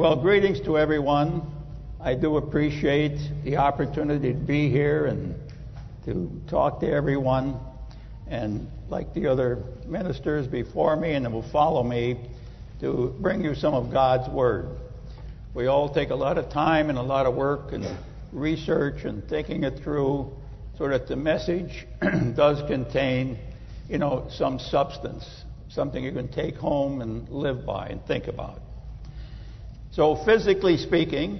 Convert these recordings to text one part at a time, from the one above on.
Well, greetings to everyone. I do appreciate the opportunity to be here and to talk to everyone. And like the other ministers before me and that will follow me, to bring you some of God's Word. We all take a lot of time and a lot of work and research and thinking it through so that the message does contain, some substance, something you can take home and live by and think about. So physically speaking,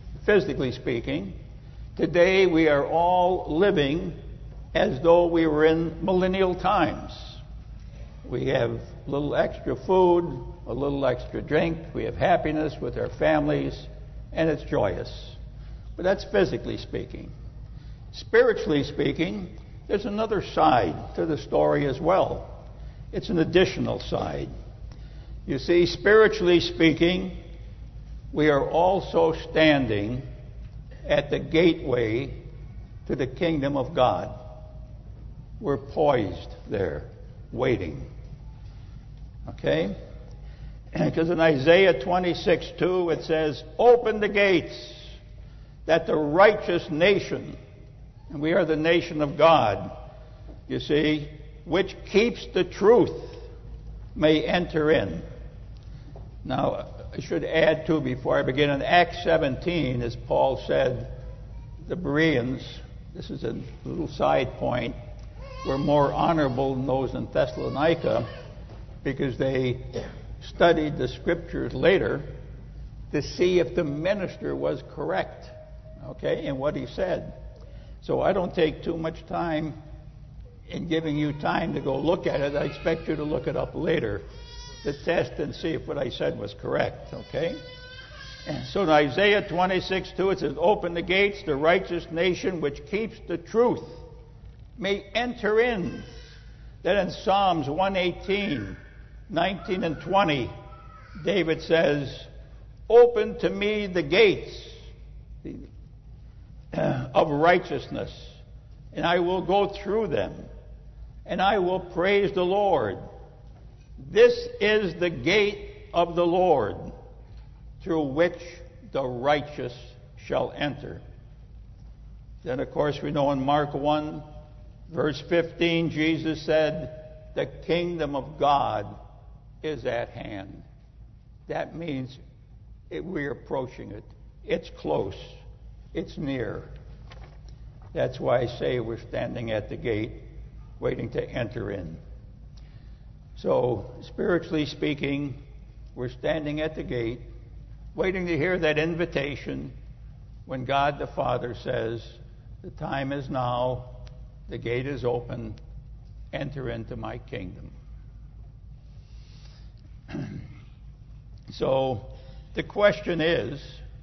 today we are all living as though we were in millennial times. We have a little extra food, a little extra drink, we have happiness with our families, and it's joyous. But that's physically speaking. Spiritually speaking, there's another side to the story as well. It's an additional side. You see, spiritually speaking, we are also standing at the gateway to the kingdom of God. We're poised there, waiting. Okay? Because in Isaiah 26:2 it says, "Open the gates, that the righteous nation," and we are the nation of God, you see, "which keeps the truth, may enter in." Now, I should add, too, before I begin, in Acts 17, as Paul said, the Bereans, this is a little side point, were more honorable than those in Thessalonica because they studied the Scriptures later to see if the minister was correct, in what he said. So I don't take too much time in giving you time to go look at it. I expect you to look it up later to test and see if what I said was correct, And so in Isaiah 26:2 it says, "Open the gates, the righteous nation which keeps the truth may enter in." Then in Psalms 118:19 and 20, David says, "Open to me the gates of righteousness, and I will go through them, and I will praise the Lord. This is the gate of the Lord, through which the righteous shall enter." Then, of course, we know in Mark 1, verse 15, Jesus said, "The kingdom of God is at hand." That means we're approaching it. It's close. It's near. That's why I say we're standing at the gate, waiting to enter in. So, spiritually speaking, we're standing at the gate, waiting to hear that invitation when God the Father says, "The time is now, the gate is open, enter into my kingdom." So, the question is,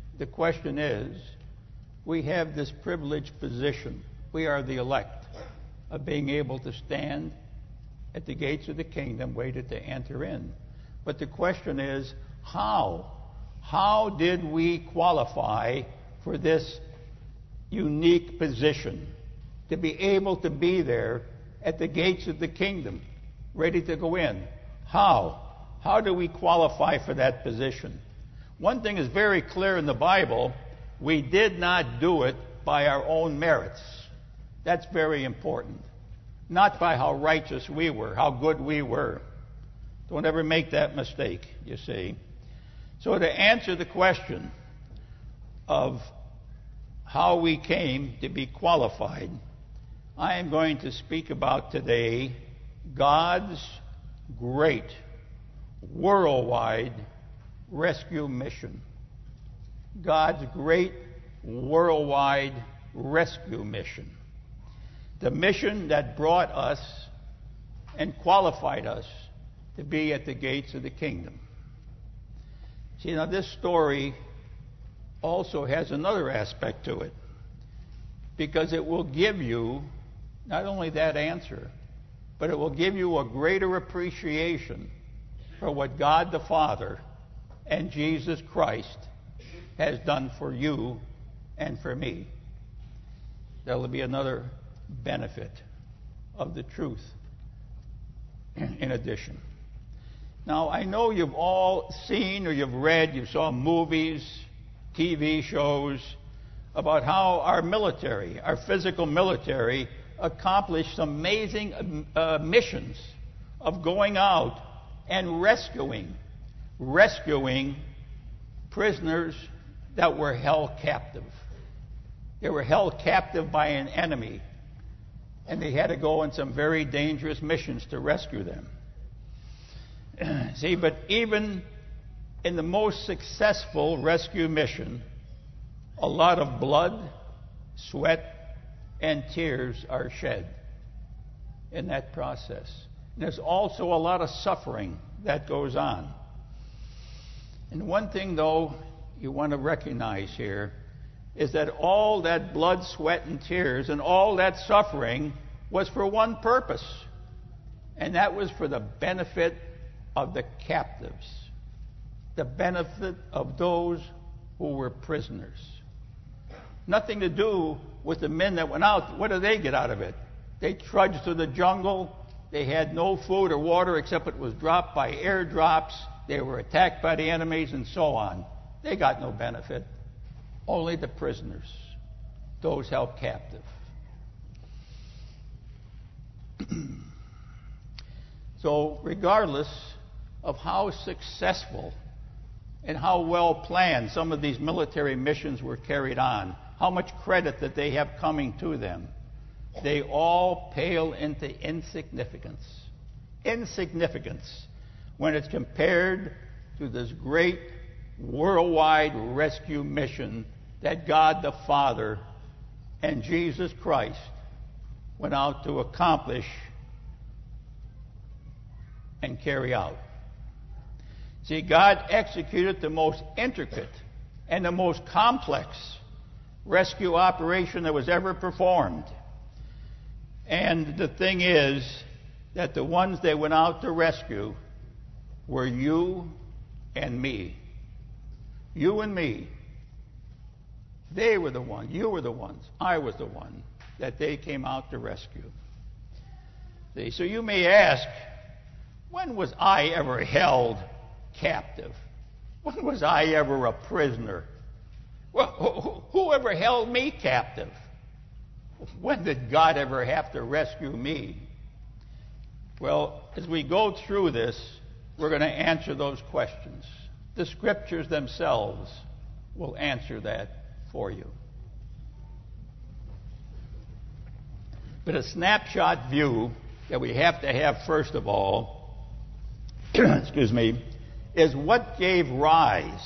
we have this privileged position. We are the elect of being able to stand at the gates of the kingdom, waited to enter in. But the question is, how? How did we qualify for this unique position, to be able to be there at the gates of the kingdom, ready to go in? How? How do we qualify for that position? One thing is very clear in the Bible: we did not do it by our own merits. That's very important. Not by how righteous we were, how good we were. Don't ever make that mistake, you see. So to answer the question of how we came to be qualified, I am going to speak about today God's great worldwide rescue mission. God's great worldwide rescue mission. The mission that brought us and qualified us to be at the gates of the kingdom. See, now this story also has another aspect to it, because it will give you not only that answer, but it will give you a greater appreciation for what God the Father and Jesus Christ has done for you and for me. There will be another benefit of the truth in addition. Now, I know you've all seen or you've read, you saw movies, TV shows about how our military, our physical military, accomplished some amazing missions of going out and rescuing prisoners that were held captive. They were held captive by an enemy, and they had to go on some very dangerous missions to rescue them. See, but even in the most successful rescue mission, a lot of blood, sweat, and tears are shed in that process. And there's also a lot of suffering that goes on. And one thing, though, you want to recognize here is that all that blood, sweat, and tears and all that suffering was for one purpose, and that was for the benefit of the captives, the benefit of those who were prisoners. Nothing to do with the men that went out. What did they get out of it? They trudged through the jungle. They had no food or water except it was dropped by airdrops. They were attacked by the enemies and so on. They got no benefit. Only the prisoners, those held captive. So regardless of how successful and how well planned some of these military missions were carried on, how much credit that they have coming to them, they all pale into insignificance. Insignificance when it's compared to this great worldwide rescue mission that God the Father and Jesus Christ went out to accomplish and carry out. See, God executed the most intricate and the most complex rescue operation that was ever performed. And the thing is that the ones they went out to rescue were you and me. You and me. They were the ones. You were the ones. I was the one that they came out to rescue. See, so you may ask, when was I ever held captive? When was I ever a prisoner? Well, who ever held me captive? When did God ever have to rescue me? Well, as we go through this, we're going to answer those questions. The scriptures themselves will answer that for you. But a snapshot view that we have to have first of all, excuse me, is what gave rise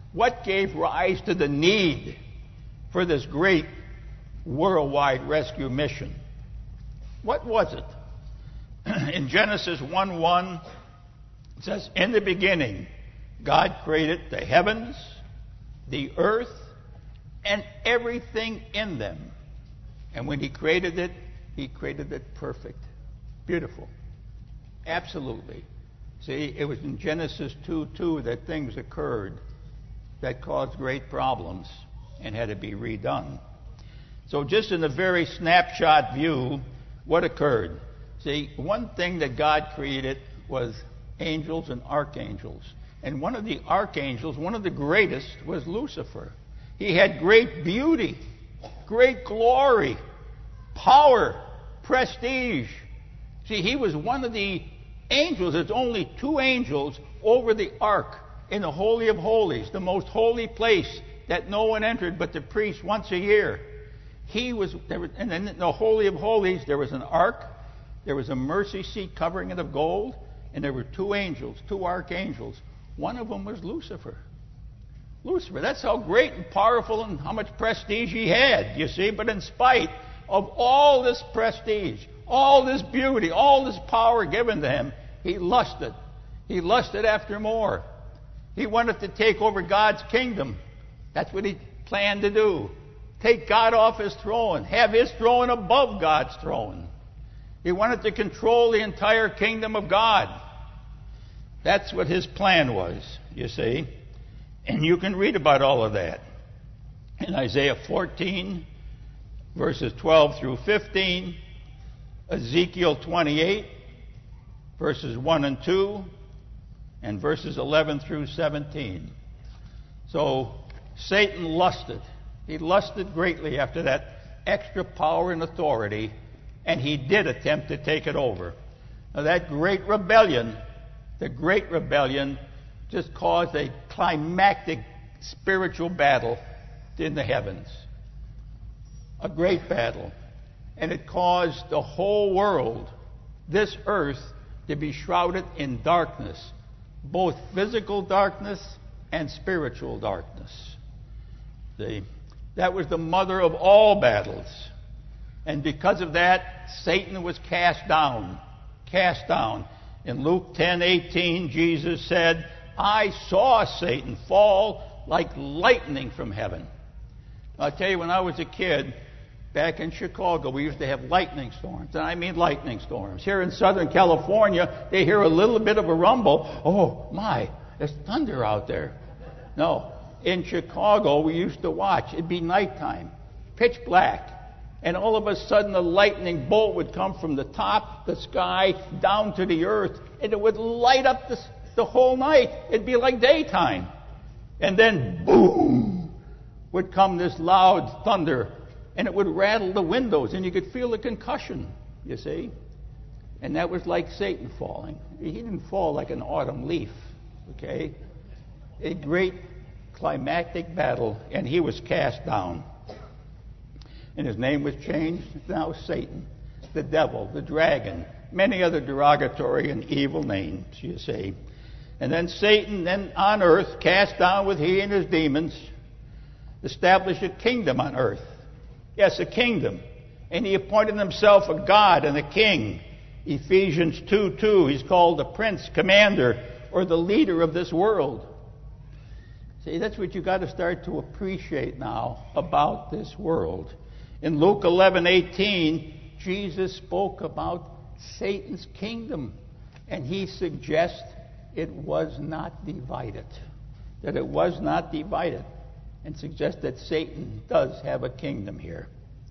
to the need for this great worldwide rescue mission. What was it? In Genesis 1:1, it says, "In the beginning, God created the heavens, the earth, and everything in them. And when He created it perfect." Beautiful. Absolutely. See, it was in Genesis 2:2 that things occurred that caused great problems and had to be redone. So just in a very snapshot view, what occurred? See, one thing that God created was angels and archangels. And one of the archangels, one of the greatest, was Lucifer. He had great beauty, great glory, power, prestige. See, he was one of the angels. There's only 2 angels over the ark in the Holy of Holies, the most holy place that no one entered but the priest once a year. And in the Holy of Holies, there was an ark, there was a mercy seat covering it of gold, and there were 2 angels, 2 archangels. One of them was Lucifer. Lucifer, that's how great and powerful and how much prestige he had, you see. But in spite of all this prestige, all this beauty, all this power given to him, he lusted. He lusted after more. He wanted to take over God's kingdom. That's what he planned to do. Take God off his throne, have his throne above God's throne. He wanted to control the entire kingdom of God. That's what his plan was, you see. And you can read about all of that in Isaiah 14, verses 12 through 15, Ezekiel 28, verses 1 and 2, and verses 11 through 17. So Satan lusted. He lusted greatly after that extra power and authority, and he did attempt to take it over. Now that great rebellion, the great rebellion, just caused a climactic spiritual battle in the heavens. A great battle. And it caused the whole world, this earth, to be shrouded in darkness, both physical darkness and spiritual darkness. See? That was the mother of all battles. And because of that, Satan was cast down. Cast down. In Luke 10:18, Jesus said, I saw Satan fall like lightning from heaven. I'll tell you, when I was a kid, back in Chicago, we used to have lightning storms. And I mean lightning storms. Here in Southern California, they hear a little bit of a rumble. Oh, my, there's thunder out there. No. In Chicago, we used to watch. It'd be nighttime, pitch black. And all of a sudden, a lightning bolt would come from the top, the sky, down to the earth. And it would light up the whole night. It'd be like daytime. And then, boom, would come this loud thunder. And it would rattle the windows. And you could feel the concussion, you see. And that was like Satan falling. He didn't fall like an autumn leaf, okay? A great climactic battle, and he was cast down. And his name was changed, now Satan, the devil, the dragon, many other derogatory and evil names, you see. And then Satan, then on earth, cast down with he and his demons, established a kingdom on earth. Yes, a kingdom. And he appointed himself a god and a king. Ephesians 2:2, he's called the prince, commander, or the leader of this world. See, that's what you've got to start to appreciate now about this world. In Luke 11:18, Jesus spoke about Satan's kingdom, and he suggests it was not divided. That it was not divided, and suggests that Satan does have a kingdom here.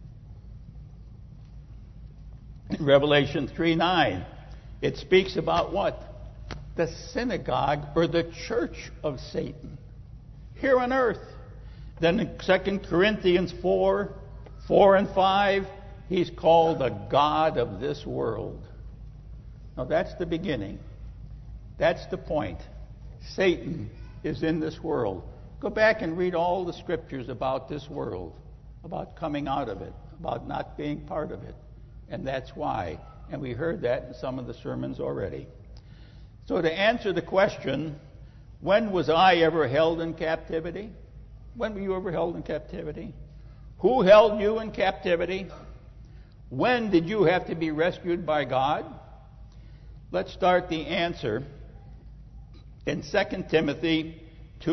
In Revelation 3:9, it speaks about what? The synagogue or the church of Satan here on earth. Then in 2 Corinthians 4 and 5, he's called the god of this world. Now that's the beginning. That's the point. Satan is in this world. Go back and read all the scriptures about this world, about coming out of it, about not being part of it. And that's why. And we heard that in some of the sermons already. So to answer the question, when was I ever held in captivity? When were you ever held in captivity? Who held you in captivity? When did you have to be rescued by God? Let's start the answer in 2 Timothy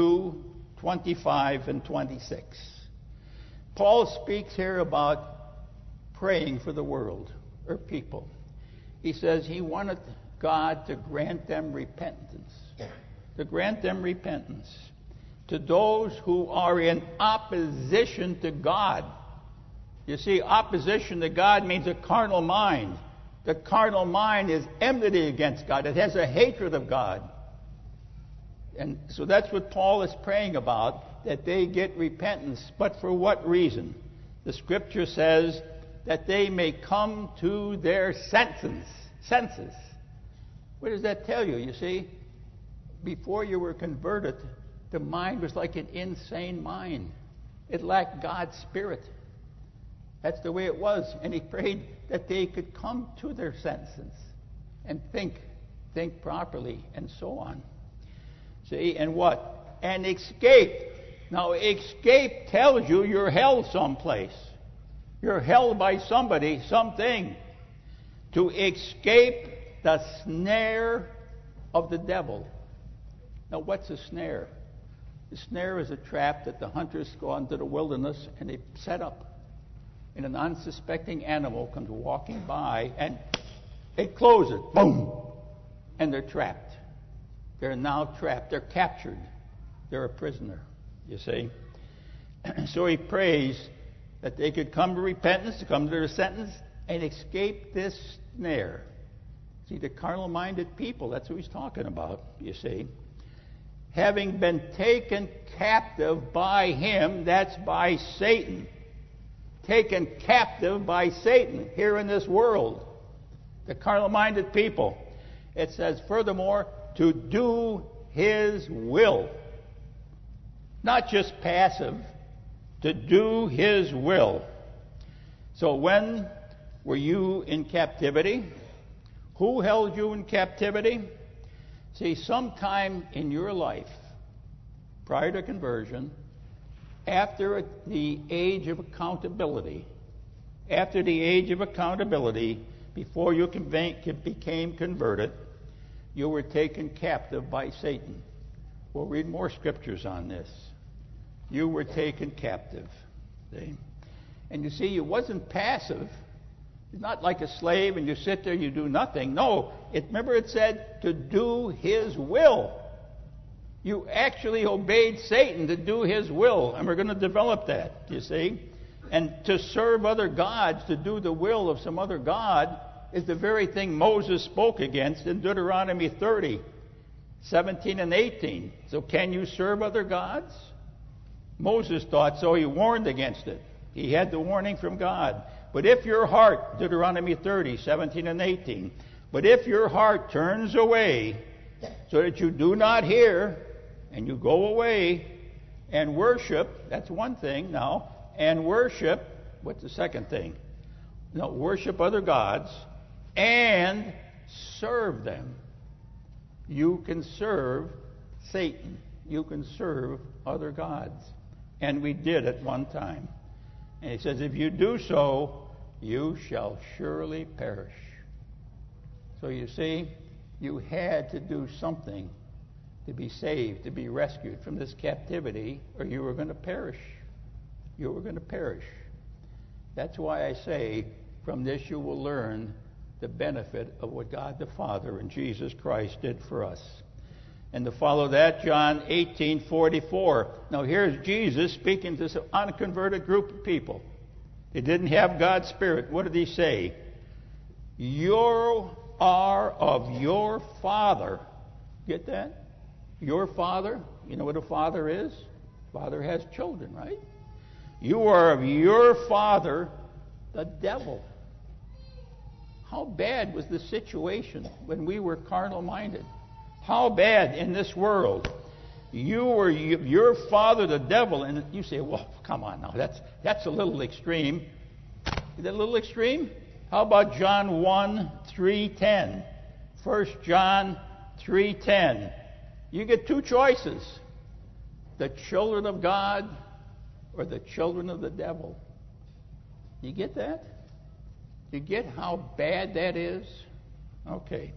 2:25 and 26. Paul speaks here about praying for the world, or people. He says he wanted God to grant them repentance. To grant them repentance. To those who are in opposition to God. You see, opposition to God means a carnal mind. The carnal mind is enmity against God. It has a hatred of God. And so that's what Paul is praying about, that they get repentance. But for what reason? The scripture says that they may come to their senses. Senses. What does that tell you? You see, before you were converted, the mind was like an insane mind. It lacked God's Spirit. That's the way it was. And he prayed that they could come to their senses and think properly, and so on. See, and what? And escape. Now, escape tells you you're held someplace. You're held by somebody, something. To escape the snare of the devil. Now, what's a snare? The snare is a trap that the hunters go into the wilderness and they set up. And an unsuspecting animal comes walking by and they close it. Boom! And they're trapped. They're now trapped. They're captured. They're a prisoner, you see. So he prays that they could come to repentance, to come to their sentence, and escape this snare. See, the carnal-minded people, that's what he's talking about, you see. Having been taken captive by him, that's by Satan. Taken captive by Satan here in this world. The carnal-minded people. It says, furthermore, to do his will. Not just passive, to do his will. So when were you in captivity? Who held you in captivity? See, sometime in your life, prior to conversion, after the age of accountability, before you became converted, you were taken captive by Satan. We'll read more scriptures on this. You were taken captive. See? And you see, it wasn't passive. It's not like a slave and you sit there, you do nothing. No, remember it said to do his will. You actually obeyed Satan to do his will. And we're going to develop that, you see. And to serve other gods, to do the will of some other god, is the very thing Moses spoke against in Deuteronomy 30, 17 and 18. So can you serve other gods? Moses thought so. He warned against it. He had the warning from God. But if your heart, Deuteronomy 30, 17 and 18, but if your heart turns away so that you do not hear and you go away and worship, that's one thing now, and worship, what's the second thing? No, worship other gods and serve them. You can serve Satan. You can serve other gods. And we did at one time. And he says, if you do so, you shall surely perish. So you see, you had to do something to be saved, to be rescued from this captivity, or you were going to perish. You were going to perish. That's why I say, from this you will learn the benefit of what God the Father and Jesus Christ did for us. And to follow that, John 18:44. Now here's Jesus speaking to some unconverted group of people. They didn't have God's Spirit. What did he say? You are of your father. Get that? Your father. You know what a father is? Father has children, right? You are of your father, the devil. How bad was the situation when we were carnal-minded? How bad in this world? You were your father, the devil, and you say, well, come on now, that's a little extreme. Is that a little extreme? How about John 1:3-10? 1 John 3:10. You get two choices. The children of God or the children of the devil. You get that? You get how bad that is? Okay.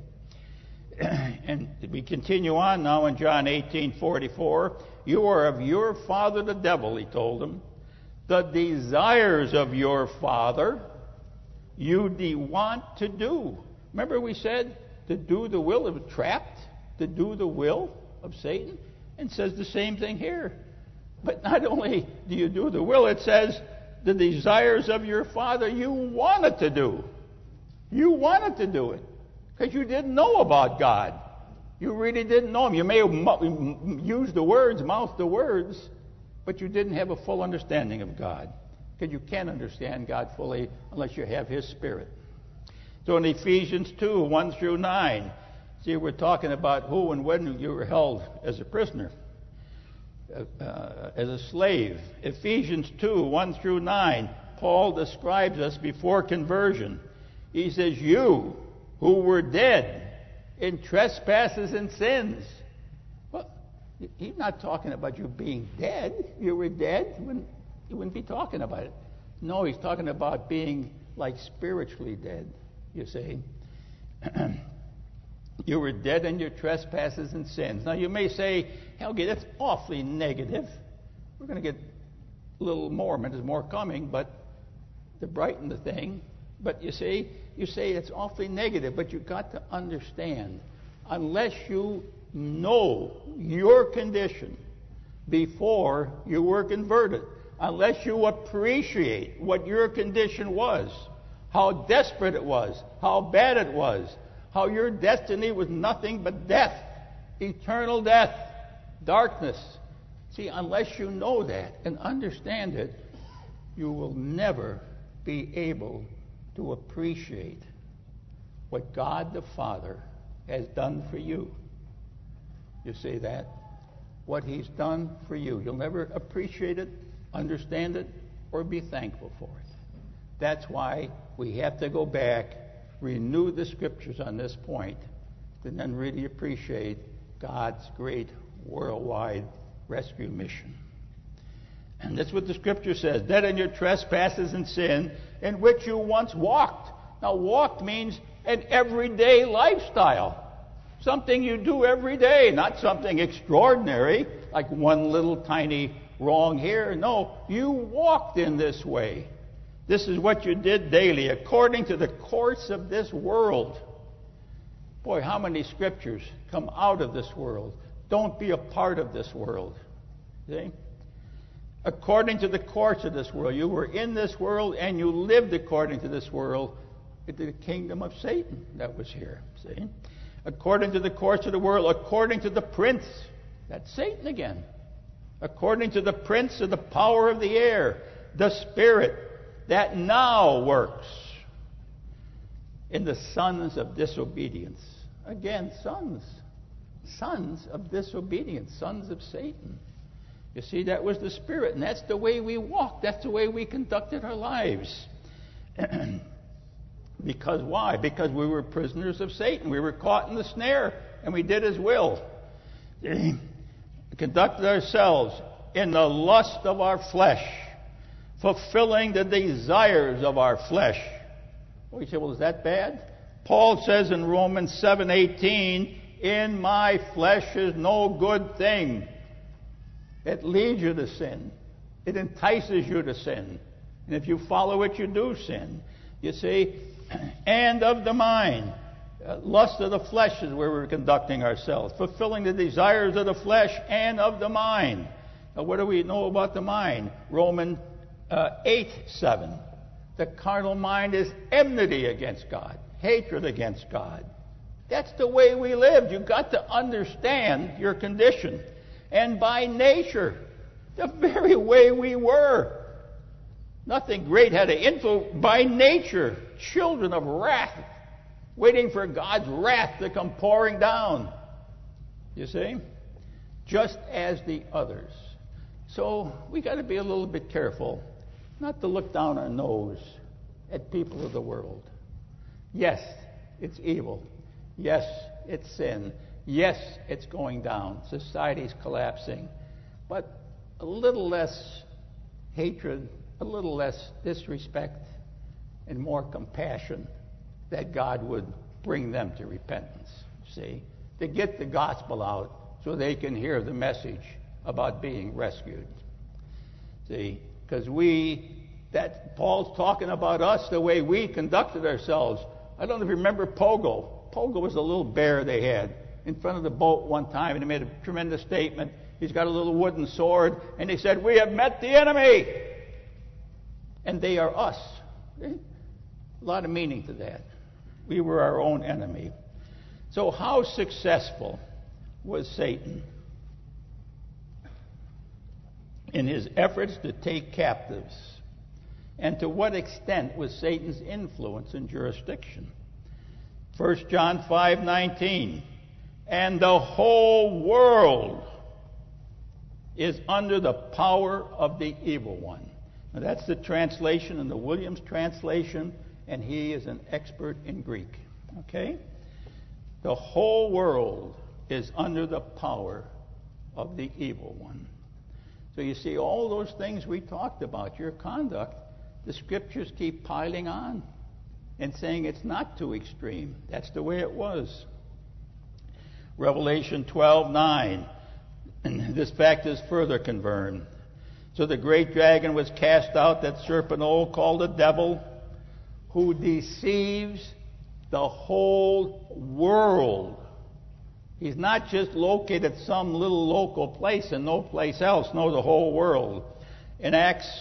And we continue on now in John 18:44. You are of your father the devil, he told them. The desires of your father you want to do. Remember we said to do the will of trapped, to do the will of Satan? And it says the same thing here. But not only do you do the will, it says the desires of your father you wanted to do. You wanted to do it. Because you didn't know about God. You really didn't know Him. You may have used the words, mouthed the words, but you didn't have a full understanding of God. Because you can't understand God fully unless you have His Spirit. So in Ephesians 2:1-9, see, we're talking about who and when you were held as a prisoner, as a slave. Ephesians 2:1-9, Paul describes us before conversion. He says, you who were dead in trespasses and sins. Well, he's not talking about you being dead. You were dead. He wouldn't be talking about it. No, he's talking about being like spiritually dead, you see. You were dead in your trespasses and sins. Now you may say, Helge, that's awfully negative. We're going to get a little more, and there's more coming, but to brighten the thing. But you see, you say it's awfully negative, but you've got to understand, unless you know your condition before you were converted, unless you appreciate what your condition was, how desperate it was, how bad it was, how your destiny was nothing but death, eternal death, darkness. See, unless you know that and understand it, you will never be able to appreciate what God the Father has done for you. You see that? What He's done for you. You'll never appreciate it, understand it, or be thankful for it. That's why we have to go back, renew the Scriptures on this point, and then really appreciate God's great worldwide rescue mission. And that's what the Scripture says. Dead in your trespasses and sin, in which you once walked. Now, walked means an everyday lifestyle. Something you do every day, not something extraordinary, like one little tiny wrong here. No, you walked in this way. This is what you did daily, according to the course of this world. Boy, how many scriptures come out of this world. Don't be a part of this world. See? According to the course of this world. You were in this world and you lived according to this world, into the kingdom of Satan that was here. See? According to the course of the world, according to the prince, that's Satan again. According to the prince of the power of the air, the spirit that now works in the sons of disobedience. Again, sons of disobedience, sons of Satan. You see, that was the spirit, and that's the way we walked. That's the way we conducted our lives. Because why? Because we were prisoners of Satan. We were caught in the snare, and we did his will. We conducted ourselves in the lust of our flesh, fulfilling the desires of our flesh. Well, you say, well, is that bad? Paul says in Romans 7:18, in my flesh is no good thing. It leads you to sin. It entices you to sin. And if you follow it, you do sin. You see? And of the mind. Lust of the flesh is where we're conducting ourselves. Fulfilling the desires of the flesh and of the mind. Now, what do we know about the mind? Romans 8:7. The carnal mind is enmity against God. Hatred against God. That's the way we lived. You've got to understand your condition. And by nature, the very way we were. Nothing great had to influence. By nature, children of wrath, waiting for God's wrath to come pouring down. You see? Just as the others. So we got to be a little bit careful not to look down our nose at people of the world. Yes, it's evil. Yes, it's sin. Yes, it's going down. Society's collapsing. But a little less hatred, a little less disrespect, and more compassion, that God would bring them to repentance. See? To get the gospel out so they can hear the message about being rescued. See? Because Paul's talking about us, the way we conducted ourselves. I don't know if you remember Pogo. Pogo was a little bear they had in front of the boat one time, and he made a tremendous statement. He's got a little wooden sword, and he said, "We have met the enemy, and they are us." A lot of meaning to that. We were our own enemy. So how successful was Satan in his efforts to take captives? And to what extent was Satan's influence and jurisdiction? 1 John 5:19. And the whole world is under the power of the evil one. Now that's the translation in the Williams translation, and he is an expert in Greek. Okay? The whole world is under the power of the evil one. So you see, all those things we talked about, your conduct, the scriptures keep piling on and saying it's not too extreme. That's the way it was. Revelation 12:9. And this fact is further confirmed. So the great dragon was cast out, that serpent old called the devil, who deceives the whole world. He's not just located some little local place and no place else. No, the whole world. In Acts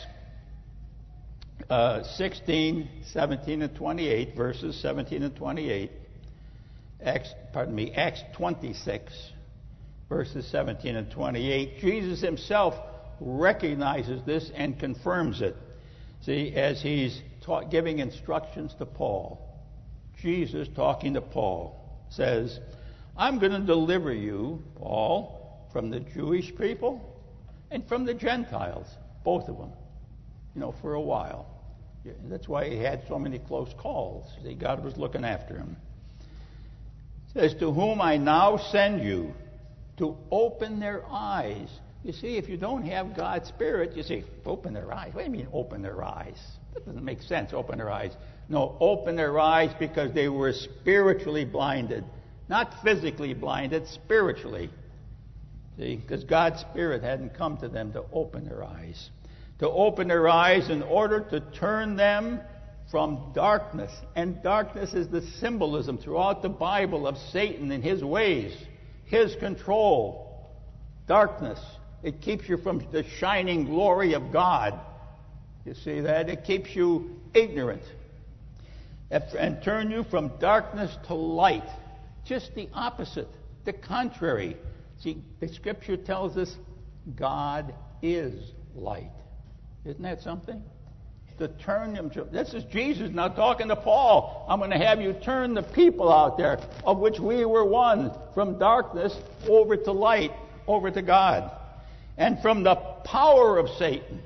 16, 17, and 28, verses 17 and 28, Acts 26, verses 17 and 28. Jesus himself recognizes this and confirms it. See, as he's giving instructions to Paul, Jesus talking to Paul says, I'm going to deliver you, Paul, from the Jewish people and from the Gentiles, both of them, for a while. That's why he had so many close calls. See, God was looking after him. It says, to whom I now send you to open their eyes. You see, if you don't have God's Spirit, you say, open their eyes. What do you mean, open their eyes? That doesn't make sense, open their eyes. No, open their eyes because they were spiritually blinded. Not physically blinded, spiritually. See, because God's Spirit hadn't come to them to open their eyes. To open their eyes in order to turn them from darkness. And darkness is the symbolism throughout the Bible of Satan and his ways, his control. Darkness. It keeps you from the shining glory of God. You see that? It keeps you ignorant. And turn you from darkness to light. Just the opposite, the contrary. See, the Scripture tells us God is light. Isn't that something? To turn them to... This is Jesus now talking to Paul. I'm going to have you turn the people out there, of which we were one, from darkness over to light, over to God. And from the power of Satan.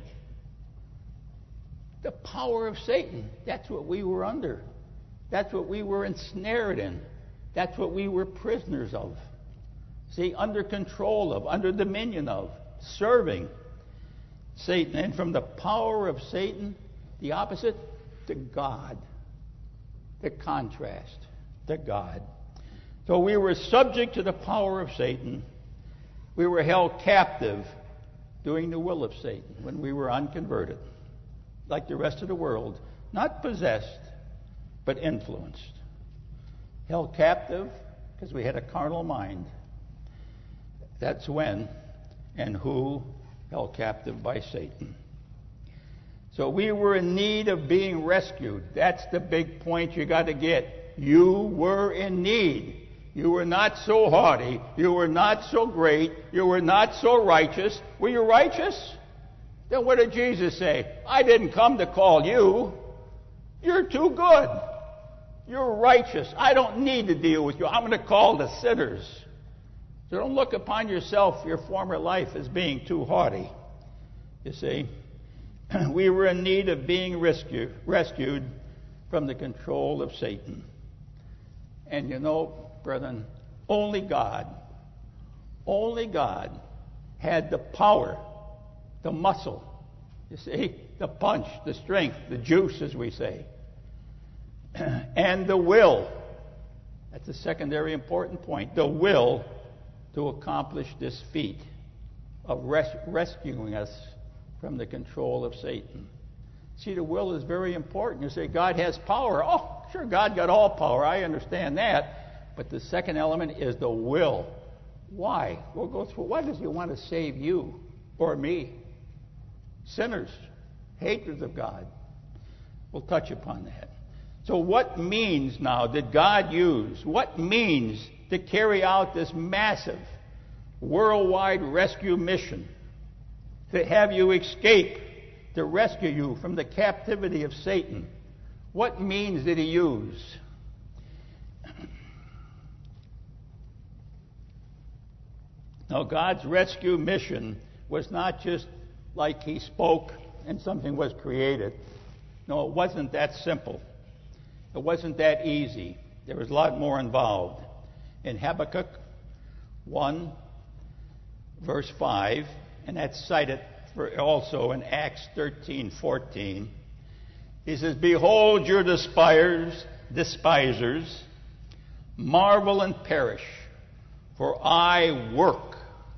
The power of Satan. That's what we were under. That's what we were ensnared in. That's what we were prisoners of. See, under control of, under dominion of, serving Satan. And from the power of Satan, the opposite, to God. The contrast, to God. So we were subject to the power of Satan. We were held captive doing the will of Satan when we were unconverted. Like the rest of the world, not possessed, but influenced. Held captive because we had a carnal mind. That's when and who held captive by Satan. So we were in need of being rescued. That's the big point you got to get. You were in need. You were not so haughty. You were not so great. You were not so righteous. Were you righteous? Then what did Jesus say? I didn't come to call you. You're too good. You're righteous. I don't need to deal with you. I'm going to call the sinners. So don't look upon yourself, your former life, as being too haughty. You see, we were in need of being rescued from the control of Satan. And brethren, only God had the power, the muscle, you see, the punch, the strength, the juice, as we say, and the will. That's a secondary important point. The will to accomplish this feat of rescuing us from the control of Satan. See, the will is very important. You say, God has power. Oh, sure, God got all power. I understand that. But the second element is the will. Why? We'll go through. Why does He want to save you or me? Sinners, hatreds of God. We'll touch upon that. So what means now did God use? What means to carry out this massive worldwide rescue mission? To have you escape, to rescue you from the captivity of Satan. What means did He use? Now, God's rescue mission was not just like He spoke and something was created. No, it wasn't that simple. It wasn't that easy. There was a lot more involved. In Habakkuk 1, verse 5, and that's cited also in Acts 13:14, he says, "Behold your despisers, marvel and perish, for I work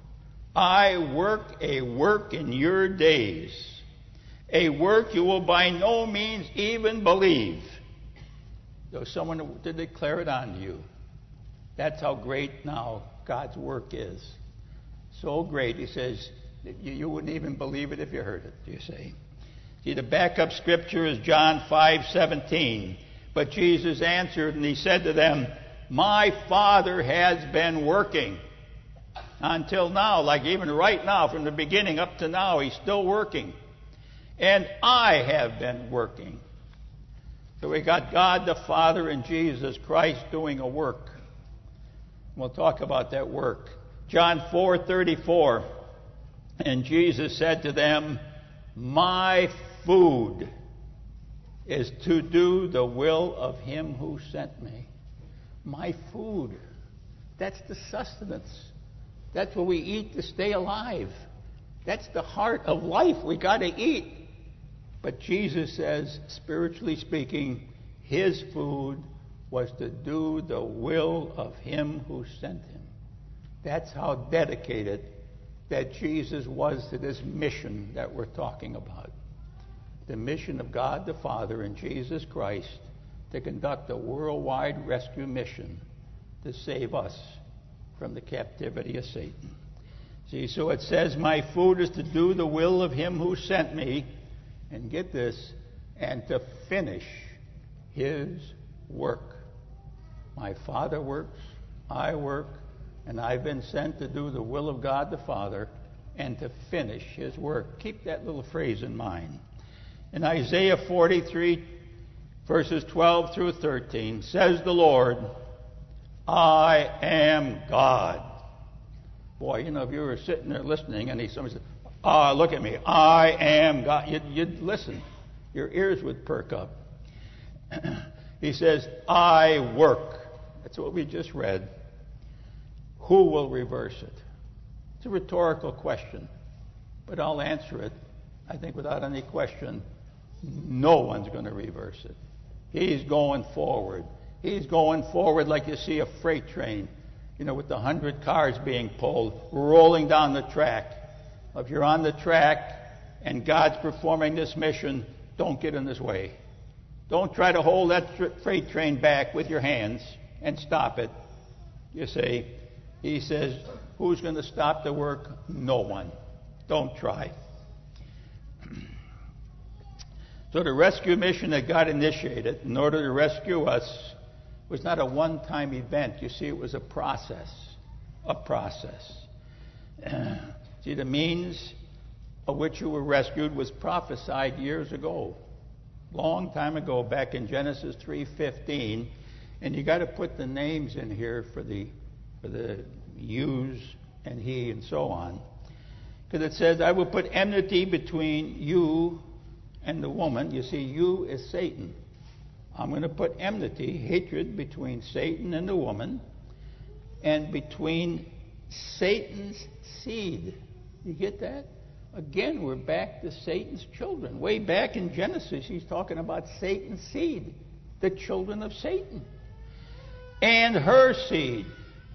a work in your days, a work you will by no means even believe, though someone to declare it unto you." That's how great now God's work is. So great, He says, you wouldn't even believe it if you heard it, you see. See, the backup scripture is John 5:17. But Jesus answered and He said to them, my Father has been working until now, like even right now, from the beginning up to now, He's still working. And I have been working. So we got God the Father and Jesus Christ doing a work. We'll talk about that work. John 4:34. And Jesus said to them, my food is to do the will of Him who sent me. My food. That's the sustenance. That's what we eat to stay alive. That's the heart of life. We got to eat. But Jesus says, spiritually speaking, His food was to do the will of Him who sent Him. That's how dedicated that Jesus was to this mission that we're talking about. The mission of God the Father and Jesus Christ to conduct a worldwide rescue mission to save us from the captivity of Satan. See, so it says, my food is to do the will of Him who sent me, and get this, and to finish His work. My Father works, I work, and I've been sent to do the will of God the Father and to finish His work. Keep that little phrase in mind. In Isaiah 43, verses 12 through 13, says the Lord, I am God. Boy, you know, if you were sitting there listening and somebody said, look at me, I am God, you'd listen. Your ears would perk up. He says, I work. That's what we just read. Who will reverse it? It's a rhetorical question, but I'll answer it, I think, without any question. No one's going to reverse it. He's going forward. He's going forward like you see a freight train, you know, with the 100 cars being pulled, rolling down the track. If you're on the track and God's performing this mission, don't get in His way. Don't try to hold that freight train back with your hands and stop it. You see, He says, who's going to stop the work? No one. Don't try. So the rescue mission that God initiated in order to rescue us was not a one-time event. You see, it was a process. A process. See, the means of which you were rescued was prophesied years ago. Long time ago, back in Genesis 3:15. And you got to put the names in here for the yous and he and so on. Because it says, I will put enmity between you and the woman. You see, you is Satan. I'm going to put enmity, hatred between Satan and the woman, and between Satan's seed. You get that? Again, we're back to Satan's children. Way back in Genesis, he's talking about Satan's seed, the children of Satan. And her seed.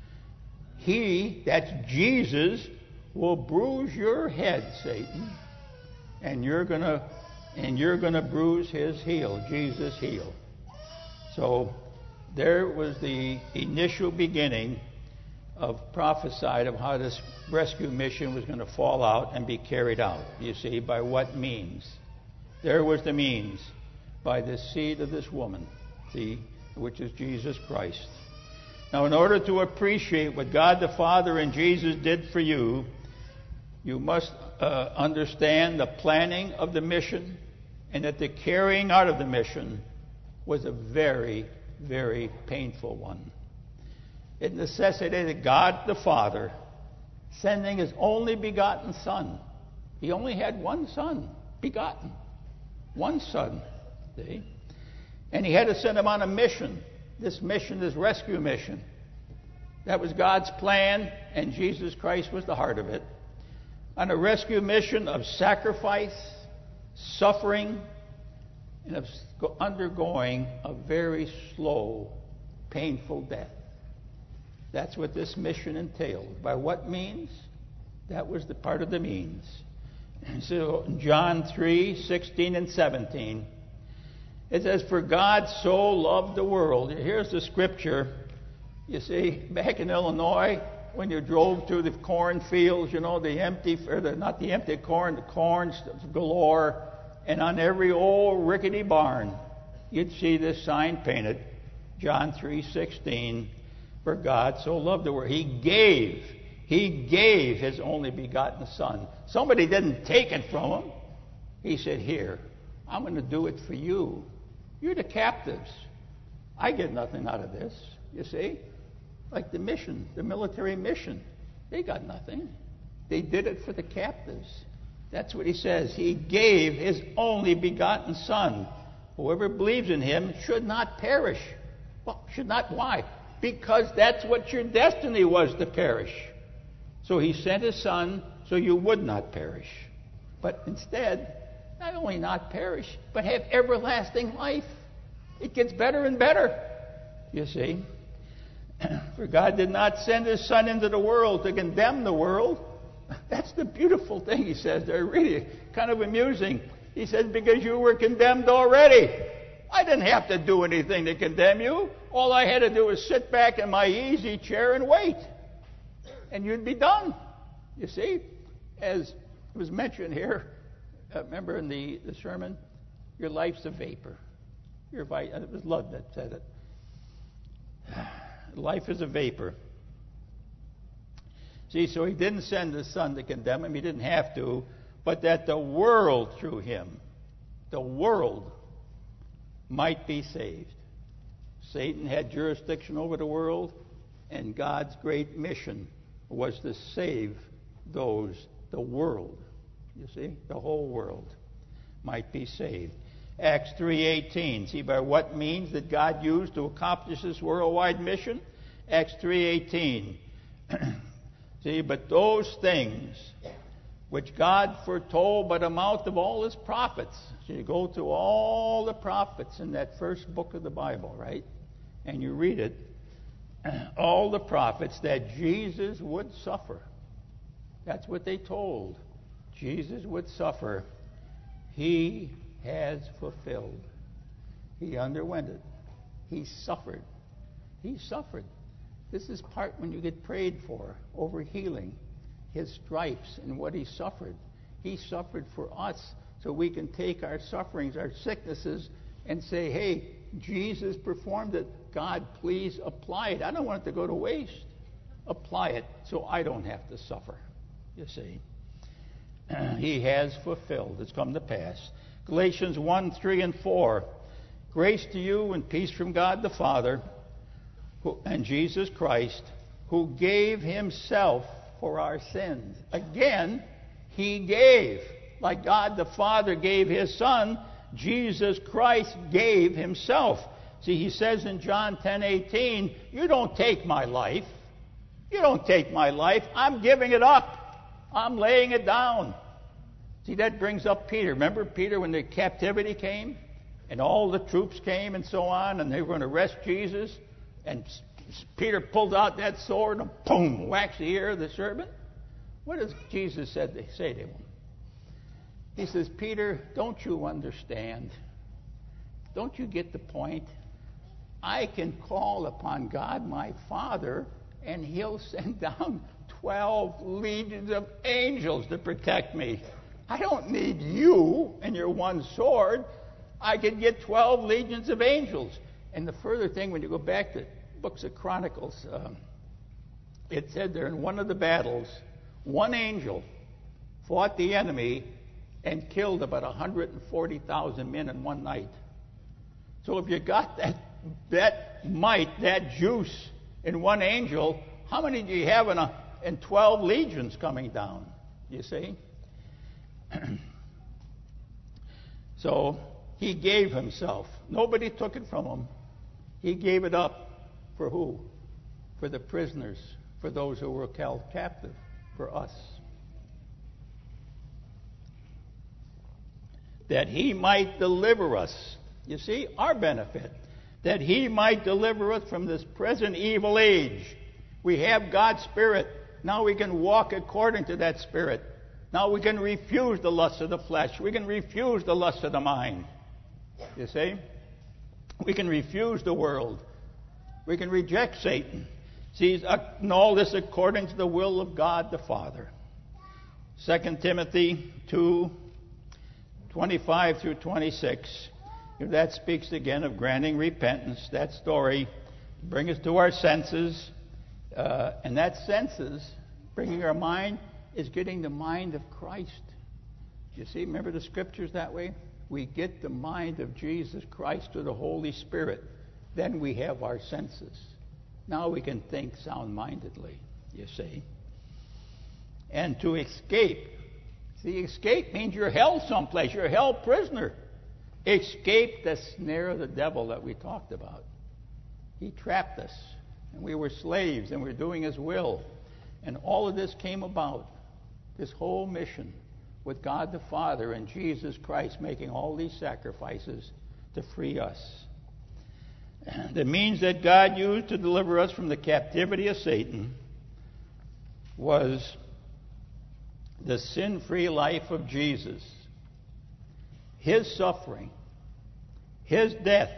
He, that's Jesus, will bruise your head, Satan, and you're gonna bruise his heel, Jesus' heel. So there was the initial beginning of prophesied of how this rescue mission was going to fall out and be carried out. You see, by what means? There was the means, by the seed of this woman, see, which is Jesus Christ. Now, in order to appreciate what God the Father and Jesus did for you, you must understand the planning of the mission, and that the carrying out of the mission was a very, very painful one. It necessitated God the Father sending His only begotten Son. He only had one Son, begotten. One Son. See? And He had to send Him on a mission. This mission, this rescue mission. That was God's plan, and Jesus Christ was the heart of it. On a rescue mission of sacrifice, suffering, and of undergoing a very slow, painful death. That's what this mission entailed. By what means? That was the part of the means. And so in John 3:16 and 17, it says, for God so loved the world. Here's the scripture. You see, back in Illinois, when you drove through the cornfields, you know, not the empty corn, the corns galore, and on every old rickety barn, you'd see this sign painted, John 3:16, For God so loved the world. He gave His only begotten Son. Somebody didn't take it from Him. He said, here, I'm going to do it for you. You're the captives. I get nothing out of this, you see. Like the mission, the military mission. They got nothing. They did it for the captives. That's what He says. He gave His only begotten Son. Whoever believes in Him should not perish. Well, should not. Why? Because that's what your destiny was, to perish. So He sent His Son so you would not perish. But instead, not only not perish, but have everlasting life. It gets better and better, you see. For God did not send His Son into the world to condemn the world. That's the beautiful thing He says there, really kind of amusing. He says, because you were condemned already. I didn't have to do anything to condemn you. All I had to do was sit back in my easy chair and wait. And you'd be done. You see, as was mentioned here, remember in the sermon, your life's a vapor. It was Love that said it. Life is a vapor. See, so He didn't send His Son to condemn him. He didn't have to. But that the world through Him, the world, might be saved. Satan had jurisdiction over the world, and God's great mission was to save the world. You see, the whole world might be saved. Acts 3:18. See by what means that God used to accomplish this worldwide mission? Acts 3:18. See, but those things which God foretold by the mouth of all His prophets. So you go through all the prophets in that first book of the Bible, right? And you read it. All the prophets that Jesus would suffer. That's what they told. Jesus would suffer. He has fulfilled. He underwent it. He suffered. He suffered. This is part when you get prayed for over healing. His stripes and what He suffered. He suffered for us so we can take our sufferings, our sicknesses, and say, hey, Jesus performed it. God, please apply it. I don't want it to go to waste. Apply it so I don't have to suffer. You see. He has fulfilled. It's come to pass. Galatians 1:3 and 4. Grace to you and peace from God the Father and Jesus Christ, who gave Himself for our sins. Again, He gave. Like God the Father gave His Son, Jesus Christ gave Himself. See, He says in John 10:18, you don't take my life. You don't take my life. I'm giving it up. I'm laying it down. See, that brings up Peter. Remember Peter when the captivity came? And all the troops came and so on, and they were going to arrest Jesus. And Peter pulled out that sword and boom, whacked the ear of the serpent. What does Jesus say to him? He says, Peter, don't you understand? Don't you get the point? I can call upon God my Father, and He'll send down 12 legions of angels to protect me. I don't need you and your one sword. I can get 12 legions of angels. And the further thing, when you go back to books of Chronicles, it said there in one of the battles, one angel fought the enemy and killed about 140,000 men in one night. So if you got that might, that juice in one angel, how many do you have in 12 legions coming down? You see? So He gave Himself. Nobody took it from Him. He gave it up. For who? For the prisoners, for those who were held captive, for us. That He might deliver us. You see, our benefit. That He might deliver us from this present evil age. We have God's Spirit. Now we can walk according to that Spirit. Now we can refuse the lust of the flesh. We can refuse the lust of the mind. You see? We can refuse the world. We can reject Satan. See, and all this according to the will of God the Father. 2 Timothy 2:25 through 26. That speaks again of granting repentance. That story bring us to our senses. And that senses, bringing our mind, is getting the mind of Christ. You see, remember the scriptures that way? We get the mind of Jesus Christ through the Holy Spirit. Then we have our senses. Now we can think sound-mindedly, you see. And to escape. See, escape means you're held someplace. You're a held prisoner. Escape the snare of the devil that we talked about. He trapped us, and we were slaves, and we were doing his will. And all of this came about, this whole mission, with God the Father and Jesus Christ making all these sacrifices to free us. The means that God used to deliver us from the captivity of Satan was the sin-free life of Jesus, his suffering, his death,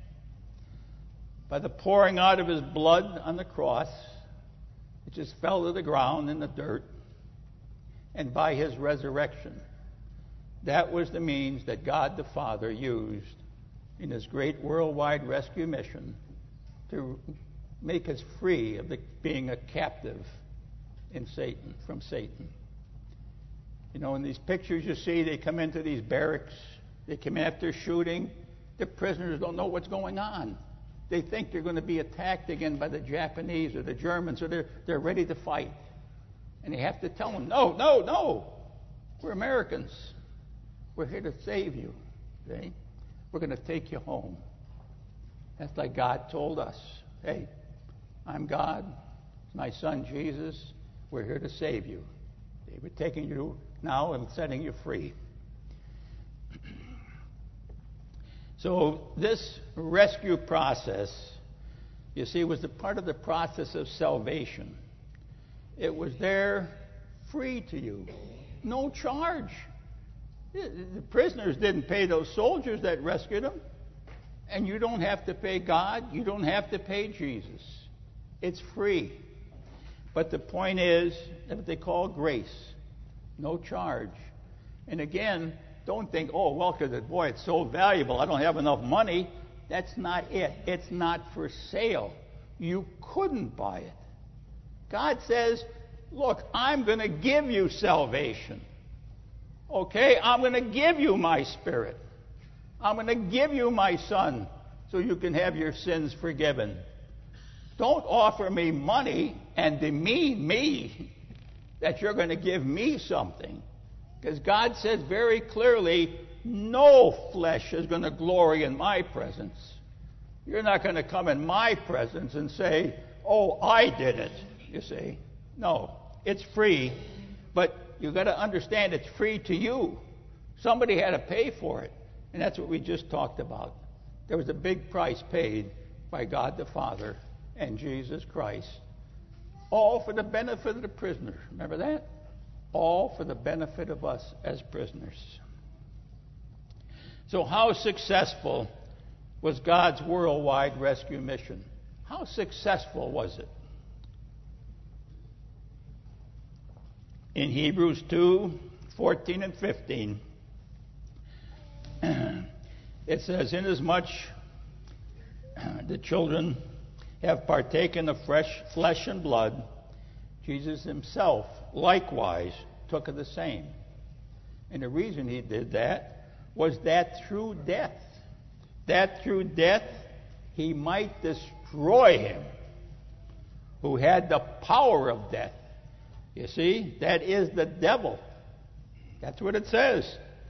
by the pouring out of his blood on the cross, it just fell to the ground in the dirt, and by his resurrection. That was the means that God the Father used in his great worldwide rescue mission to make us free of being a captive in Satan, from Satan. You know, in these pictures you see, they come into these barracks, they come after shooting, the prisoners don't know what's going on. They think they're going to be attacked again by the Japanese or the Germans, so they're ready to fight. And you have to tell them, no, we're Americans. We're here to save you. See? We're going to take you home. That's like God told us. Hey, I'm God. It's my son Jesus. We're here to save you. We're taking you now and setting you free. So this rescue process, you see, was a part of the process of salvation. It was there free to you. No charge. The prisoners didn't pay those soldiers that rescued them. And you don't have to pay God. You don't have to pay Jesus. It's free. But the point is what they call grace. No charge. And again, don't think, oh, well, because, boy, it's so valuable, I don't have enough money. That's not it. It's not for sale. You couldn't buy it. God says, look, I'm going to give you salvation. Okay? I'm going to give you my Spirit. I'm going to give you my Son so you can have your sins forgiven. Don't offer me money and demean me that you're going to give me something. Because God says very clearly, no flesh is going to glory in my presence. You're not going to come in my presence and say, oh, I did it, you see. No, it's free, but you've got to understand it's free to you. Somebody had to pay for it, and that's what we just talked about. There was a big price paid by God the Father and Jesus Christ, all for the benefit of the prisoner. Remember that? All for the benefit of us as prisoners. So how successful was God's worldwide rescue mission? How successful was it? In Hebrews 2:14 and 15, it says, inasmuch the children have partaken of flesh and blood, Jesus himself likewise took of the same. And the reason he did that was that through death he might destroy him who had the power of death. You see, that is the devil. That's what it says.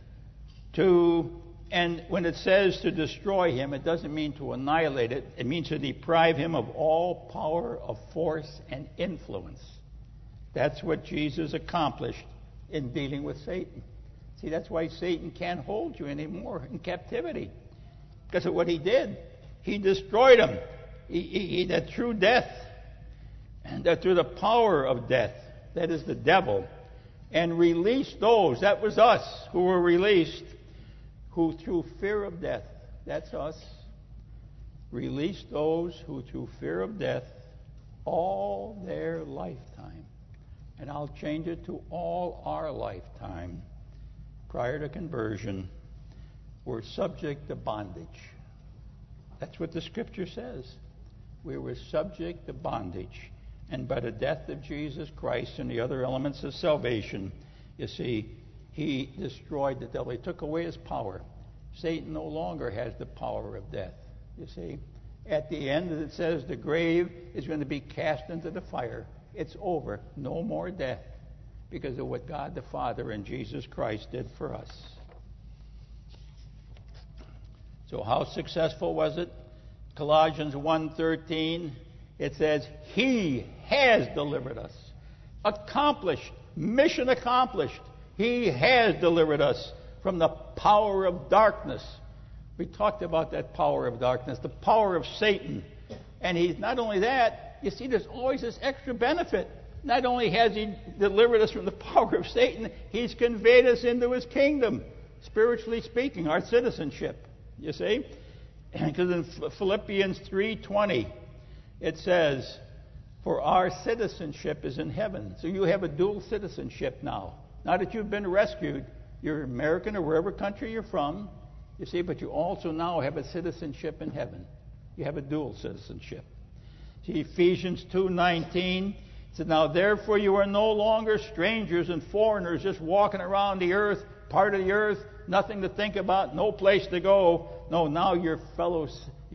And when it says to destroy him, it doesn't mean to annihilate it. It means to deprive him of all power of force and influence. That's what Jesus accomplished in dealing with Satan. See, that's why Satan can't hold you anymore in captivity. Because of what he did. He destroyed him. That through death, and that through the power of death, that is the devil, and released those, that was us, who were released, who through fear of death, that's us, released those who through fear of death all their lifetime. And I'll change it to all our lifetime, prior to conversion, were subject to bondage. That's what the Scripture says. We were subject to bondage. And by the death of Jesus Christ and the other elements of salvation, you see, he destroyed the devil. He took away his power. Satan no longer has the power of death. You see, at the end, it says the grave is going to be cast into the fire. It's over. No more death because of what God the Father and Jesus Christ did for us. So how successful was it? Colossians 1:13, it says, He has delivered us. Accomplished. Mission accomplished. He has delivered us from the power of darkness. We talked about that power of darkness, the power of Satan. And he's not only that, you see, there's always this extra benefit. Not only has he delivered us from the power of Satan, he's conveyed us into his kingdom, spiritually speaking, our citizenship. You see? Because in Philippians 3:20, it says, for our citizenship is in heaven. So you have a dual citizenship now. Now that you've been rescued, you're American or wherever country you're from, you see, but you also now have a citizenship in heaven. You have a dual citizenship. See, Ephesians 2:19 says, now therefore you are no longer strangers and foreigners just walking around the earth, part of the earth, nothing to think about, no place to go. No, now you're fellow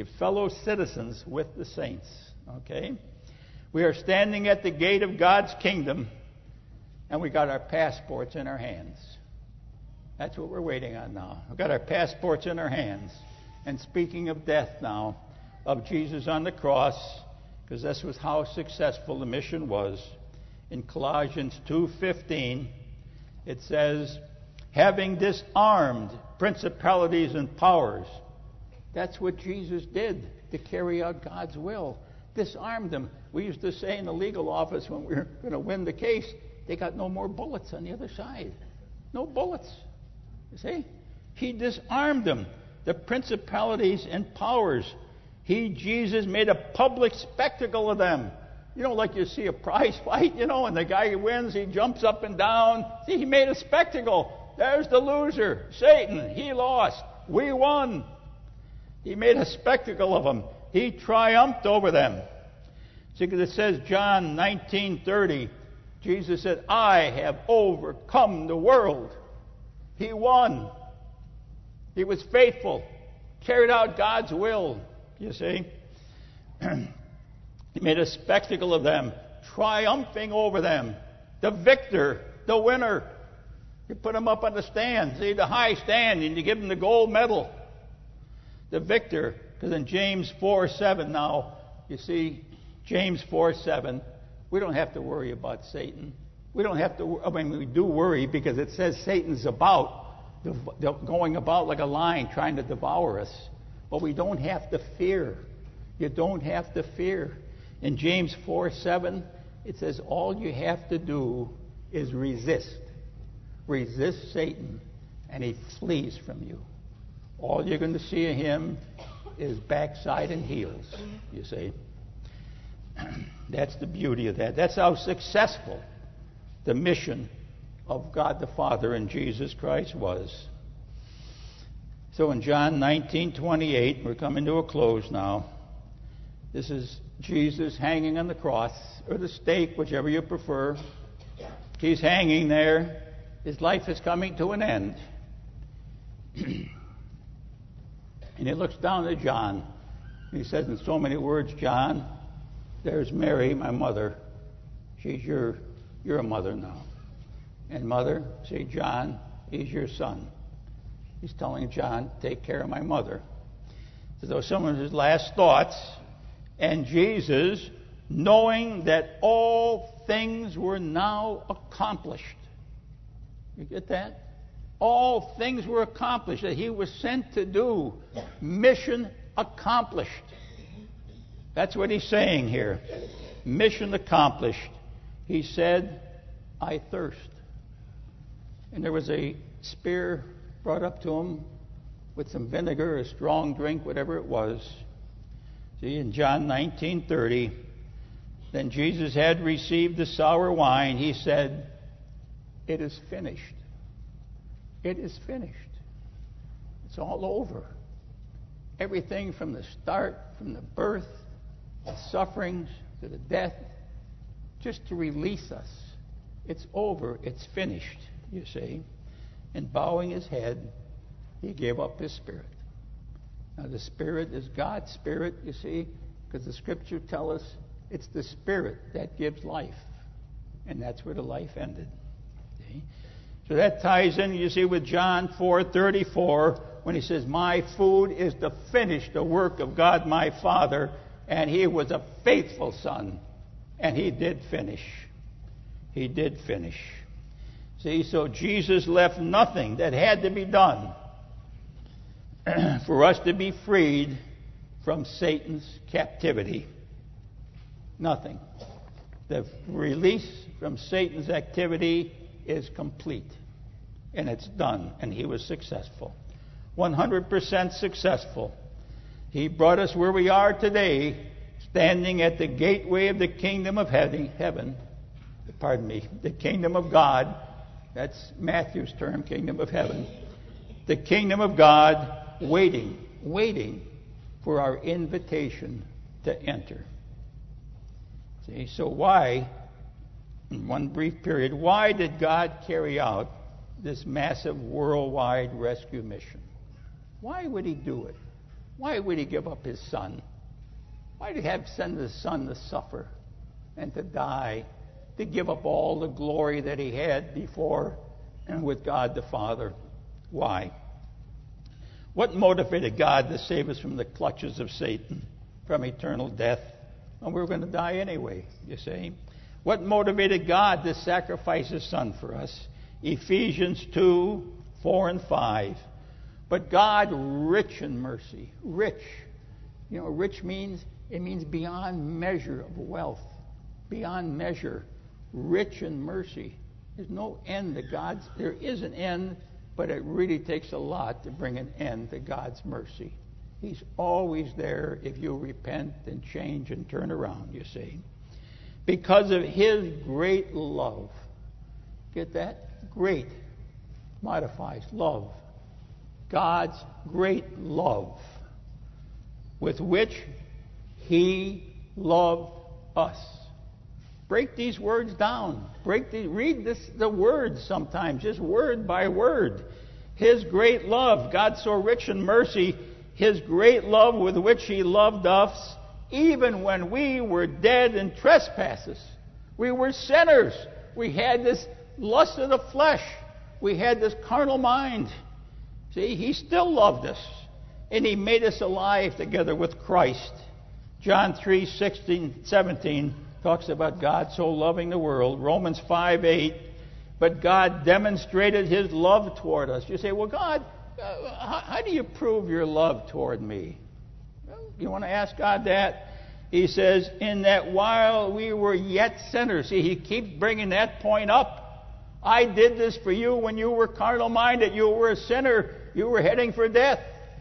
citizens with the saints. Okay? We are standing at the gate of God's kingdom, and we got our passports in our hands. That's what we're waiting on now. We've got our passports in our hands. And speaking of death now, of Jesus on the cross, because this was how successful the mission was. In Colossians 2:15, it says, having disarmed principalities and powers. That's what Jesus did to carry out God's will. Disarmed them. We used to say in the legal office when we were going to win the case, they got no more bullets on the other side. No bullets. You see? He disarmed them. The principalities and powers. He, Jesus, made a public spectacle of them. You know, like you see a prize fight, you know, and the guy who wins, he jumps up and down. See, he made a spectacle. There's the loser, Satan. He lost. We won. He made a spectacle of them. He triumphed over them. See, because it says, John 19:30, Jesus said, I have overcome the world. He won. He was faithful. Carried out God's will, you see. He made a spectacle of them, triumphing over them. The victor, the winner. You put him up on the stand, see, the high stand, and you give him the gold medal. The victor, because in James 4:7 now, you see, James 4:7, we don't have to worry about Satan. We don't have to, I mean, we do worry because it says Satan's going about like a lion trying to devour us. But we don't have to fear. You don't have to fear. In James 4:7, it says all you have to do is resist. Resist Satan, and he flees from you. All you're going to see of him is backside and heels, you see. That's the beauty of that. That's how successful the mission of God the Father and Jesus Christ was. So in John 19:28, we're coming to a close now. This is Jesus hanging on the cross, or the stake, whichever you prefer. He's hanging there. His life is coming to an end. And he looks down at John. He says in so many words, John, there's Mary, my mother. She's you're a mother now. And mother, say, John, he's your son. He's telling John, take care of my mother. So those are some of his last thoughts. And Jesus, knowing that all things were now accomplished. You get that? All things were accomplished that he was sent to do. Mission accomplished. That's what he's saying here. Mission accomplished. He said, I thirst. And there was a spear brought up to him with some vinegar, a strong drink, whatever it was. See, in John 19:30, then Jesus had received the sour wine. He said, it is finished. It is finished. It's all over. Everything from the start, from the birth, the sufferings, to the death, just to release us. It's over. It's finished, you see. And bowing his head, he gave up his spirit. Now, the Spirit is God's Spirit, you see, because the Scripture tells us it's the Spirit that gives life. And that's where the life ended. See? So that ties in, you see, with John 4:34, when he says, my food is to finish the work of God my Father, and he was a faithful Son, and he did finish. He did finish. See, so Jesus left nothing that had to be done for us to be freed from Satan's captivity. Nothing. The release from Satan's activity is complete. And it's done. And he was successful. 100% successful. He brought us where we are today, standing at the gateway of the kingdom of heaven. The kingdom of God. That's Matthew's term, kingdom of heaven. The kingdom of God, waiting for our invitation to enter. See, so why, in one brief period, why did God carry out this massive worldwide rescue mission? Why would he do it? Why would he give up his Son? Why did he send his Son to suffer and to die, to give up all the glory that he had before and with God the Father? Why? What motivated God to save us from the clutches of Satan, from eternal death? Well, we were going to die anyway, you see. What motivated God to sacrifice his Son for us? Ephesians 2:4 and 5. But God, rich in mercy. Rich. You know, rich means beyond measure of wealth. Beyond measure. Rich in mercy. There's no end to God's. There is an end, but it really takes a lot to bring an end to God's mercy. He's always there if you repent and change and turn around, you see. Because of his great love. Get that? Great modifies love. God's great love with which he loved us. Break these words down. Read the words sometimes, just word by word. His great love, God so rich in mercy, his great love with which he loved us, even when we were dead in trespasses. We were sinners. We had this lust of the flesh. We had this carnal mind. See, he still loved us. And he made us alive together with Christ. John 3:16-17 talks about God so loving the world. Romans 5:8. But God demonstrated his love toward us. You say, well, God, how do you prove your love toward me? Well, you want to ask God that? He says, in that while we were yet sinners. See, he keeps bringing that point up. I did this for you when you were carnal-minded. You were a sinner. You were heading for death.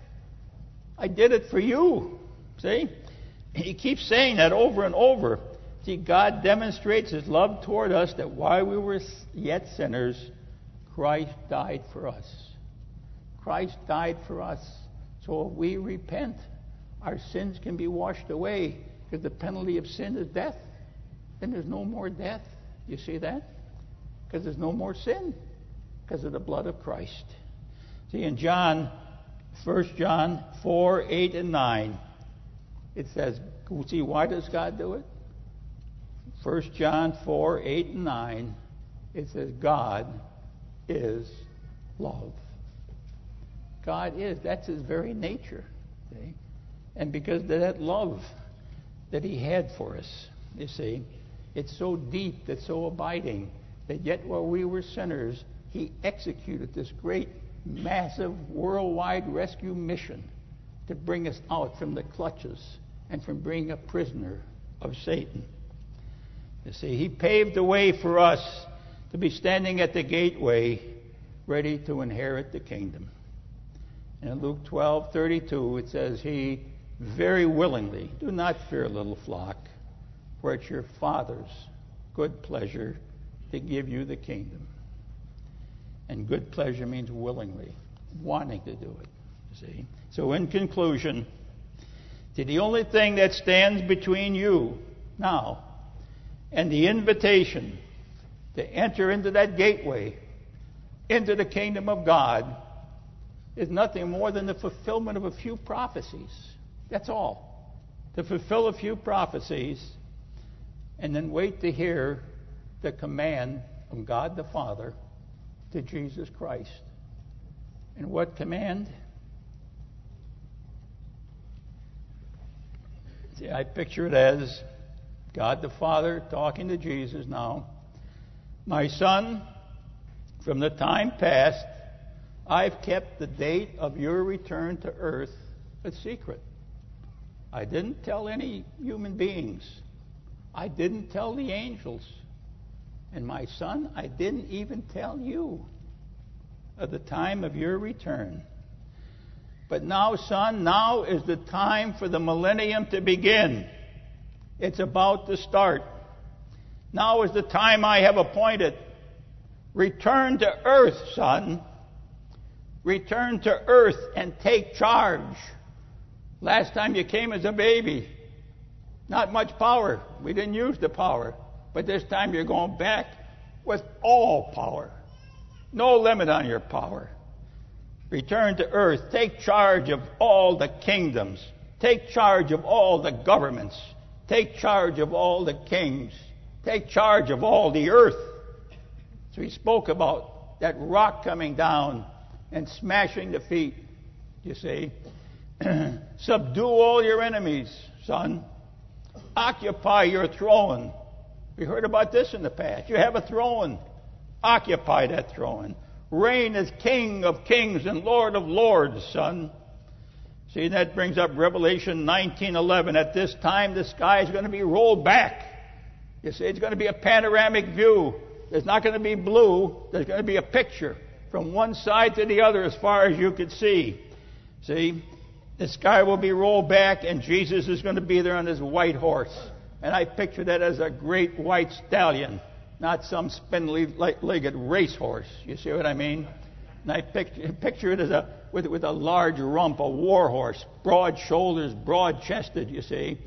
I did it for you. See? He keeps saying that over and over. See, God demonstrates his love toward us that while we were yet sinners, Christ died for us. Christ died for us. So if we repent, our sins can be washed away, because the penalty of sin is death. Then there's no more death. You see that? Because there's no more sin, because of the blood of Christ. See, in 1 John 4:8 and 9, it says, see, why does God do it? 1 John 4:8 and 9, it says, God is love. God is. That's his very nature. See? And because of that love that he had for us, you see, it's so deep, it's so abiding, that yet while we were sinners, he executed this great, massive, worldwide rescue mission to bring us out from the clutches and from being a prisoner of Satan. You see, he paved the way for us to be standing at the gateway, ready to inherit the kingdom. And in Luke 12:32, it says, he very willingly, do not fear, little flock, for it's your Father's good pleasure to give you the kingdom. And good pleasure means willingly, wanting to do it. You see? So in conclusion, See, the only thing that stands between you now and the invitation to enter into that gateway, into the kingdom of God, is nothing more than the fulfillment of a few prophecies. That's all. To fulfill a few prophecies and then wait to hear the command from God the Father to Jesus Christ. And what command? See, I picture it as God the Father talking to Jesus now. My son, from the time past, I've kept the date of your return to earth a secret. I didn't tell any human beings. I didn't tell the angels. And my son, I didn't even tell you of the time of your return. But now, son, now is the time for the millennium to begin. It's about to start. Now is the time I have appointed. Return to earth, son. Return to earth and take charge. Last time you came as a baby, not much power. We didn't use the power. But this time you're going back with all power. No limit on your power. Return to earth. Take charge of all the kingdoms. Take charge of all the governments. Take charge of all the kings. Take charge of all the earth. So he spoke about that rock coming down and smashing the feet, you see. Subdue all your enemies, son. Occupy your throne. We heard about this in the past. You have a throne. Occupy that throne. Reign as King of kings and Lord of lords, son. See, that brings up Revelation 19:11. At this time, the sky is going to be rolled back. You see, it's going to be a panoramic view. There's not going to be blue. There's going to be a picture from one side to the other as far as you could see. See, the sky will be rolled back, and Jesus is going to be there on his white horse. And I picture that as a great white stallion, not some spindly-legged racehorse. You see what I mean? And I picture it as with a large rump, a war horse, broad shoulders, broad-chested, you see.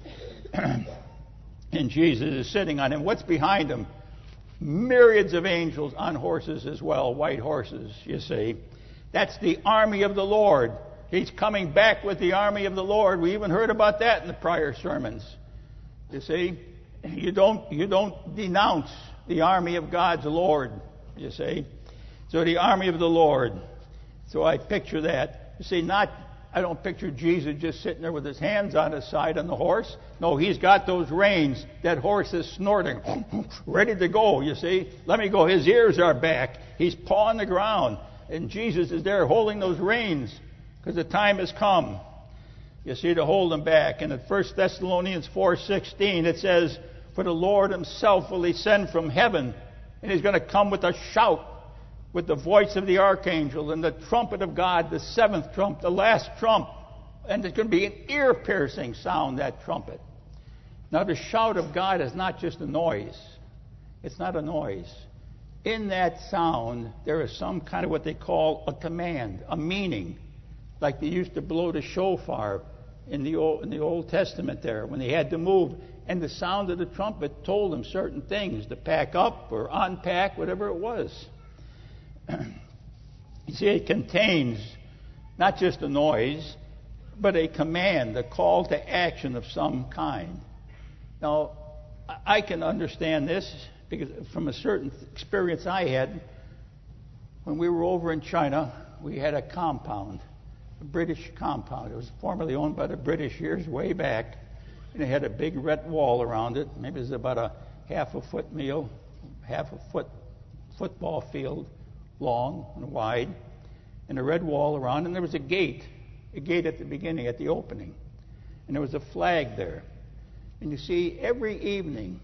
And Jesus is sitting on him. What's behind him? Myriads of angels on horses as well, white horses, you see. That's the army of the Lord. He's coming back with the army of the Lord. We even heard about that in the prior sermons. You see, you don't denounce the army of God's Lord, you see. So the army of the Lord. So I picture that. You see, I don't picture Jesus just sitting there with his hands on his side on the horse. No, he's got those reins. That horse is snorting, ready to go, you see. Let me go. His ears are back. He's pawing the ground. And Jesus is there holding those reins because the time has come, you see, to hold them back. And at 1 Thessalonians 4:16, it says, for the Lord himself will descend from heaven, and he's going to come with a shout, with the voice of the archangel and the trumpet of God, the seventh trump, the last trump. And it's going to be an ear-piercing sound, that trumpet. Now, the shout of God is not just a noise. It's not a noise. In that sound, there is some kind of what they call a command, a meaning, like they used to blow the shofar in the Old Testament there, when they had to move. And the sound of the trumpet told them certain things, to pack up or unpack, whatever it was. You see, it contains not just a noise, but a command, a call to action of some kind. Now, I can understand this because from a certain experience I had when we were over in China. We had a compound, a British compound. It was formerly owned by the British years way back, and it had a big red wall around it. Maybe it was about a half a foot football field long and wide, and a red wall around, and there was a gate at the beginning, at the opening, and there was a flag there. And you see, every evening,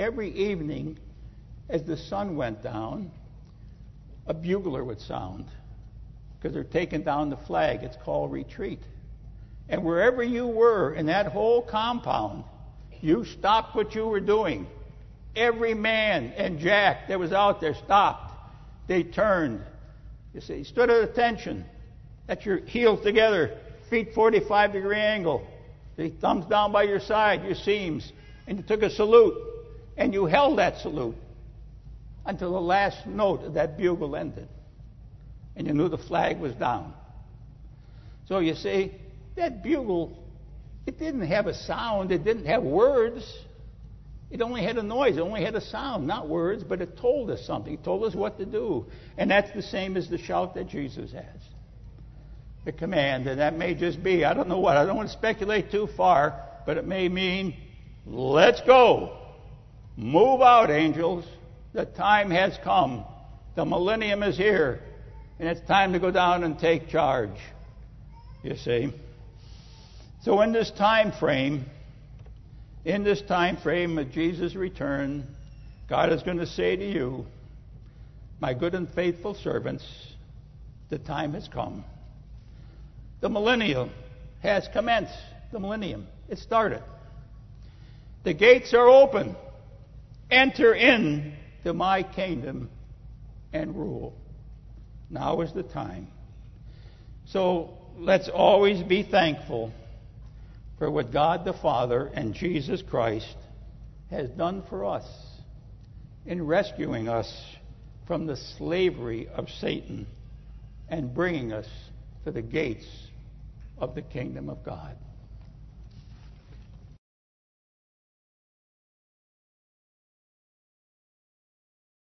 as the sun went down, a bugler would sound, because they're taking down the flag. It's called retreat. And wherever you were in that whole compound, you stopped what you were doing. Every man and jack that was out there stopped. They turned. You see, stood at attention. At your heels together, feet 45-degree angle. The thumbs down by your side, your seams, and you took a salute, and you held that salute until the last note of that bugle ended, and you knew the flag was down. So you see, that bugle, it didn't have a sound, it didn't have words. It only had a noise, it only had a sound, not words, but it told us something. It told us what to do. And that's the same as the shout that Jesus has. The command, and that may just be, I don't know what, I don't want to speculate too far, but it may mean, let's go. Move out, angels. The time has come. The millennium is here. And it's time to go down and take charge. You see? So in this time frame of Jesus' return, God is going to say to you, my good and faithful servants, the time has come. The millennium has commenced. The millennium. It started. The gates are open. Enter in to my kingdom and rule. Now is the time. So let's always be thankful for what God the Father and Jesus Christ has done for us in rescuing us from the slavery of Satan and bringing us to the gates of the kingdom of God.